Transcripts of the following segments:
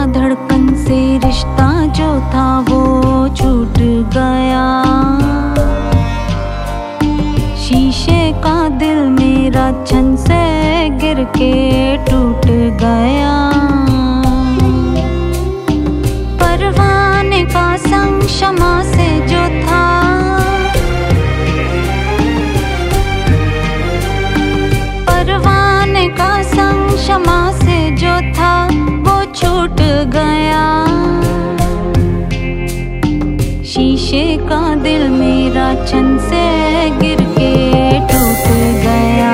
धड़कन से रिश्ता जो था वो छूट गया। शीशे का दिल मेरा छन से गिर के टूट गया। परवाने का संग शमा से जो था, परवाने का संग शमा से जो था वो छूट गया। शीशे का दिल मेरा छन से गिर के टूट गया।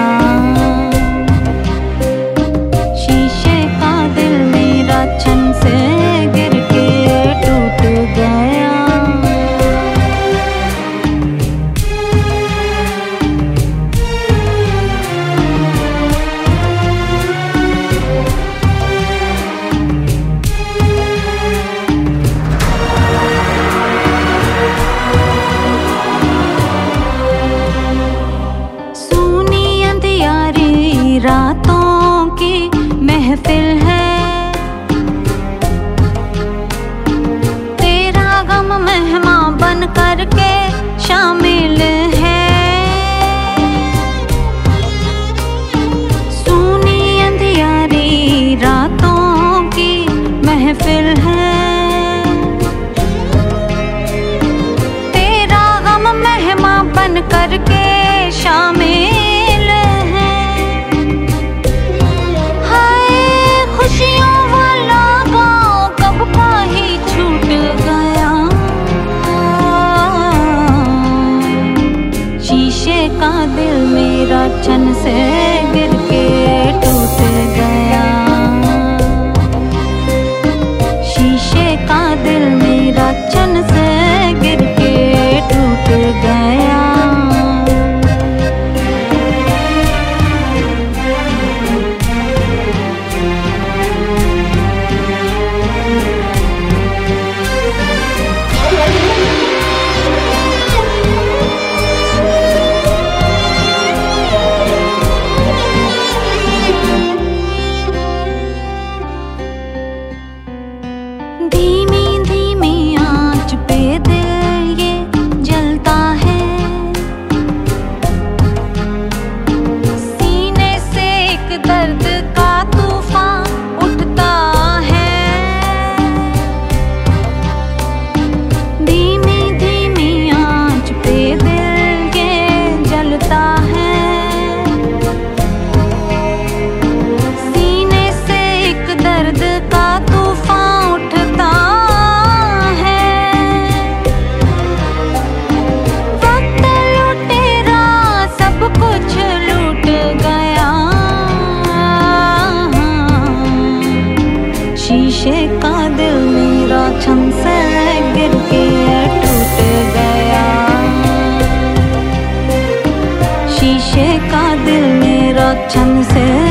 शीशे का दिल मेरा छन से गिर के टूट गया। रातों की महफिल है, तेरा गम मेहमान बन कर के शामिल है। सूनी अंधियारी रातों की महफिल है, तेरा गम मेहमान बन कर के शामिल। शीशे का दिल मेरा छन से गिर के टूट गया। शीशे का दिल मेरा छन से गिर के टूट गया। धीमी धीमी आंच पे दिल ये जलता है, सीने से एक दर्द का तूफान उठता है। धीमी धीमी आंच पे दिल ये जलता है, सीने से एक दर्द का तूफान शीशे का दिल मेरा छन से गिर के टूट गया। शीशे का दिल मेरा छन से